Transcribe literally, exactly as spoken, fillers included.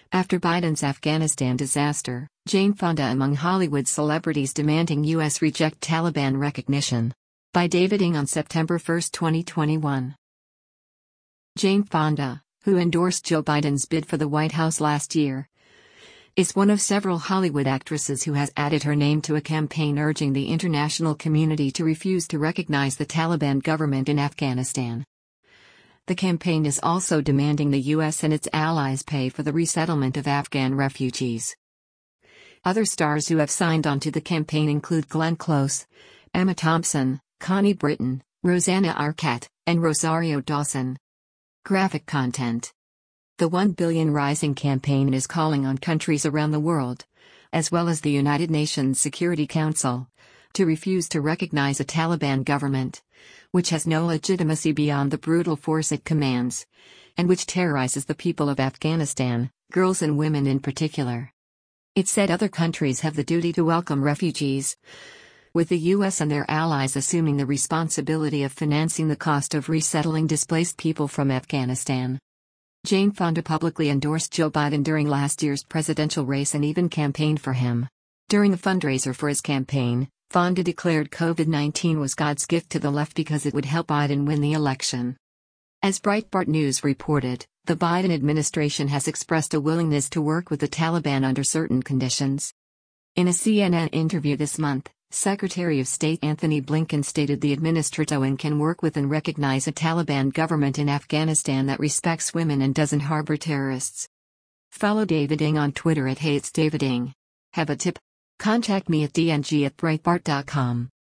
After Biden's Afghanistan disaster, Jane Fonda among Hollywood celebrities demanding U S reject Taliban recognition. By David Ng on September first, twenty twenty-one. Jane Fonda, who endorsed Joe Biden's bid for the White House last year, is one of several Hollywood actresses who has added her name to a campaign urging the international community to refuse to recognize the Taliban government in Afghanistan. The campaign is also demanding the U S and its allies pay for the resettlement of Afghan refugees. Other stars who have signed on to the campaign include Glenn Close, Emma Thompson, Connie Britton, Rosanna Arquette, and Rosario Dawson. Graphic content. The One Billion Rising campaign is calling on countries around the world, as well as the United Nations Security Council, to refuse to recognize a Taliban government, which has no legitimacy beyond the brutal force it commands, and which terrorizes the people of Afghanistan, girls and women in particular. It said other countries have the duty to welcome refugees, with the U S and their allies assuming the responsibility of financing the cost of resettling displaced people from Afghanistan. Jane Fonda publicly endorsed Joe Biden during last year's presidential race and even campaigned for him. During a fundraiser for his campaign, Fonda declared COVID nineteen was God's gift to the left because it would help Biden win the election. As Breitbart News reported, the Biden administration has expressed a willingness to work with the Taliban under certain conditions. In a C N N interview this month, Secretary of State Anthony Blinken stated the administration can work with and recognize a Taliban government in Afghanistan that respects women and doesn't harbor terrorists. Follow David Ng on Twitter at Hey It's David Ng. Have a tip? Contact me at d n g at breitbart dot com.